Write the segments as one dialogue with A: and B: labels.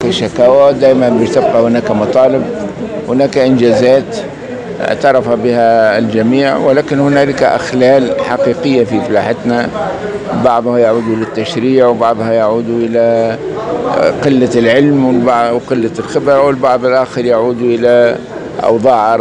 A: هناك شكاوى، دائما بتبقى هناك مطالب، هناك إنجازات اعترف بها الجميع، ولكن هنالك أخلال حقيقية في فلاحتنا، بعضها يعود للتشريع وبعضها يعود إلى قلة العلم وقلة الخبرة، والبعض الآخر يعود إلى أوضاع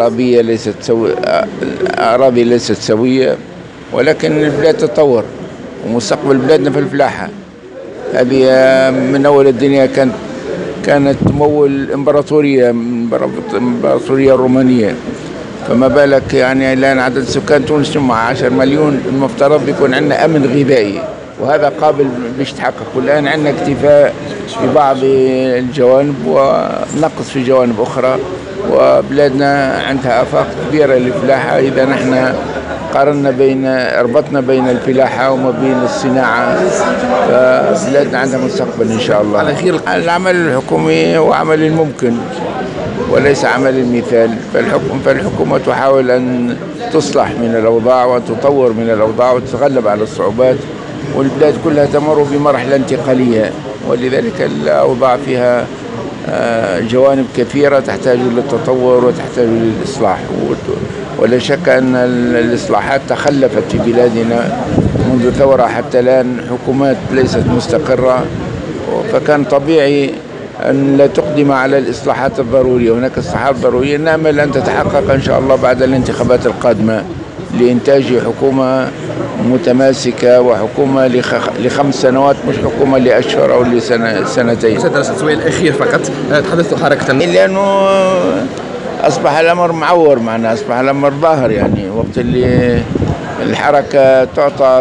A: أراضي ليست سوية. ولكن البلاد تتطور ومستقبل بلادنا في الفلاحة. هذه من أول الدنيا كانت تمول الإمبراطورية الرومانية، فما بالك يعني الآن عدد سكان تونس مع 10 مليون، المفترض يكون عندنا أمن غذائي، وهذا قابل باش يتحقق. والآن عندنا اكتفاء في بعض الجوانب ونقص في جوانب أخرى، وبلادنا عندها آفاق كبيرة للفلاحة. إذا نحن ربطنا بين الفلاحة وما بين الصناعة، فبلادنا عندها مستقبل إن شاء الله.
B: على خير.
A: العمل الحكومي هو عمل الممكن وليس عمل المثال، فالحكومة تحاول أن تصلح من الأوضاع وتطور من الأوضاع وتتغلب على الصعوبات، والبلاد كلها تمر بمرحلة انتقالية، ولذلك الأوضاع فيها جوانب كثيرة تحتاج للتطور وتحتاج للإصلاح. ولا شك أن الإصلاحات تخلفت في بلادنا منذ ثورة حتى الآن، حكومات ليست مستقرة، فكان طبيعي أن لا تقدم على الإصلاحات الضرورية. هناك إصلاحات ضرورية نأمل أن تتحقق إن شاء الله بعد الانتخابات القادمة لإنتاج حكومة متماسكة وحكومة ل5 سنوات، مش حكومة لأشهر أو لسنتين.
B: السؤال الأخير فقط، تحدثت حركة
A: لأنه أصبح الأمر معور معنا، أصبح الأمر ظاهر. يعني وقت اللي الحركة تعطى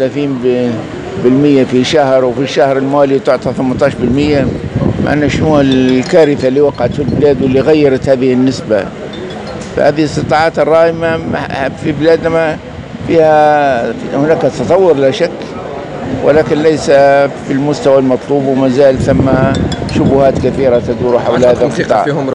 A: 33% في شهر، وفي الشهر المالي تعطى 18%، معنا شنو الكارثة اللي وقعت في البلاد واللي غيرت هذه النسبة. فهذه الاستطاعات الرائمة في بلادنا فيها هناك تطور لا شك، ولكن ليس في المستوى المطلوب، وما زال ثم شبهات كثيرة تدور حول هذا القطاع.